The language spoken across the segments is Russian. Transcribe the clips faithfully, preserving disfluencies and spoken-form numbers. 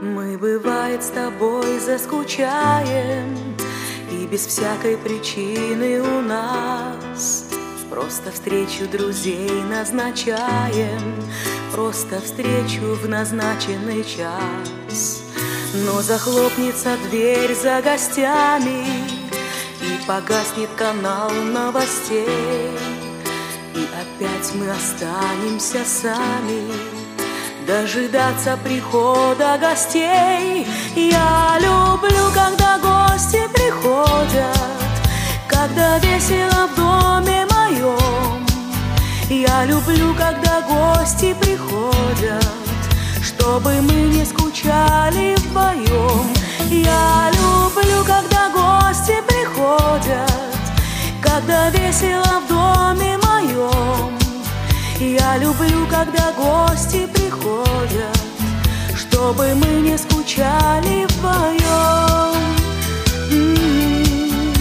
Мы, бывает, с тобой заскучаем, и без всякой причины у нас просто встречу друзей назначаем, просто встречу в назначенный час. Но захлопнется дверь за гостями, и погаснет канал новостей, и опять мы останемся сами дожидаться прихода гостей. Я люблю, когда гости приходят, когда весело в доме моем. Я люблю, когда гости приходят, чтобы мы не скучали вдвоем. Я люблю, когда гости приходят, когда весело в доме моем. Я люблю, когда гости приходят, чтобы мы не скучали вдвоем. М-м-м.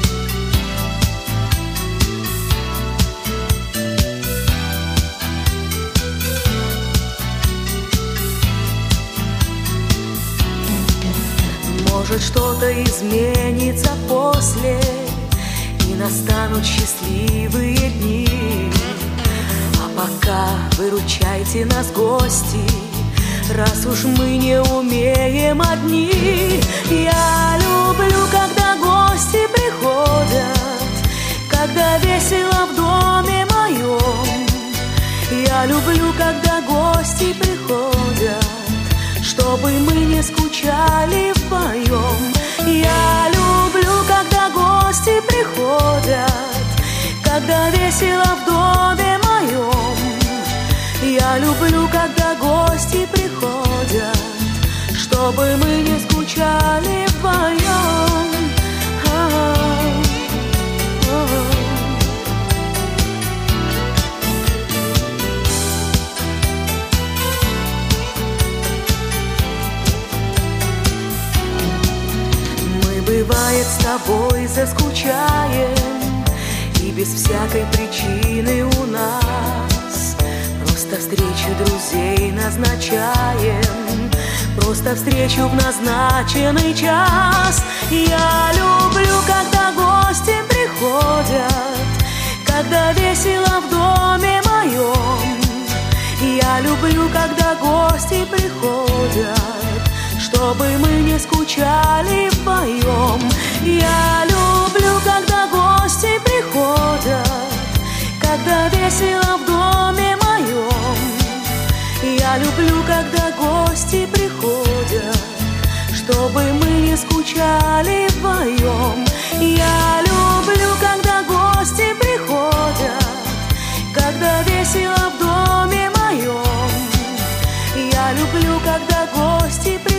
Может, что-то изменится после, и настанут счастливые дни. Пока выручайте нас, гости, раз уж мы не умеем одни. Я люблю, когда гости приходят, когда весело в доме моем. Я люблю, когда гости приходят, чтобы мы не скучали вдвоем. Я люблю, когда гости приходят, когда весело в доме моем. Я люблю, когда гости приходят, чтобы мы не скучали вдвоем. Мы, бывает, с тобой заскучаем, и без всякой причины у нас просто встречу друзей назначаем, просто встречу в назначенный час. Я люблю, когда гости приходят, когда весело в доме моем. Я люблю, когда гости приходят, чтобы мы не скучали вдвоем. Я люблю, когда гости приходят, когда весело в доме моем. Я люблю, когда гости приходят, чтобы мы не скучали вдвоем. Я люблю, когда гости приходят, когда весело в доме моем. Я люблю, когда гости приходят,